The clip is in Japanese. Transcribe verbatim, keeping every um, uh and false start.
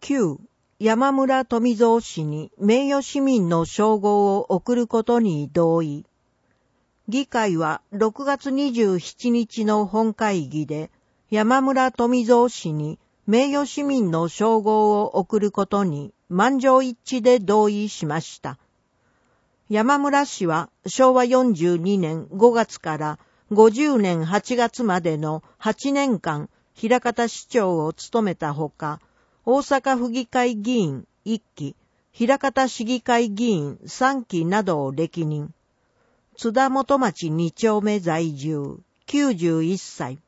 きゅう、山村富蔵氏に名誉市民の称号を贈ることに同意。議会はろくがつにじゅうしちにちの本会議で山村富蔵氏に名誉市民の称号を贈ることに満場一致で同意しました。山村氏はしょうわよんじゅうにねんごがつからごじゅうねんはちがつまでのはちねんかん枚方市長を務めたほか、大阪府議会議員いっき、枚方市議会議員さんきなどを歴任。津田元町にちょうめ在住、きゅうじゅういっさい。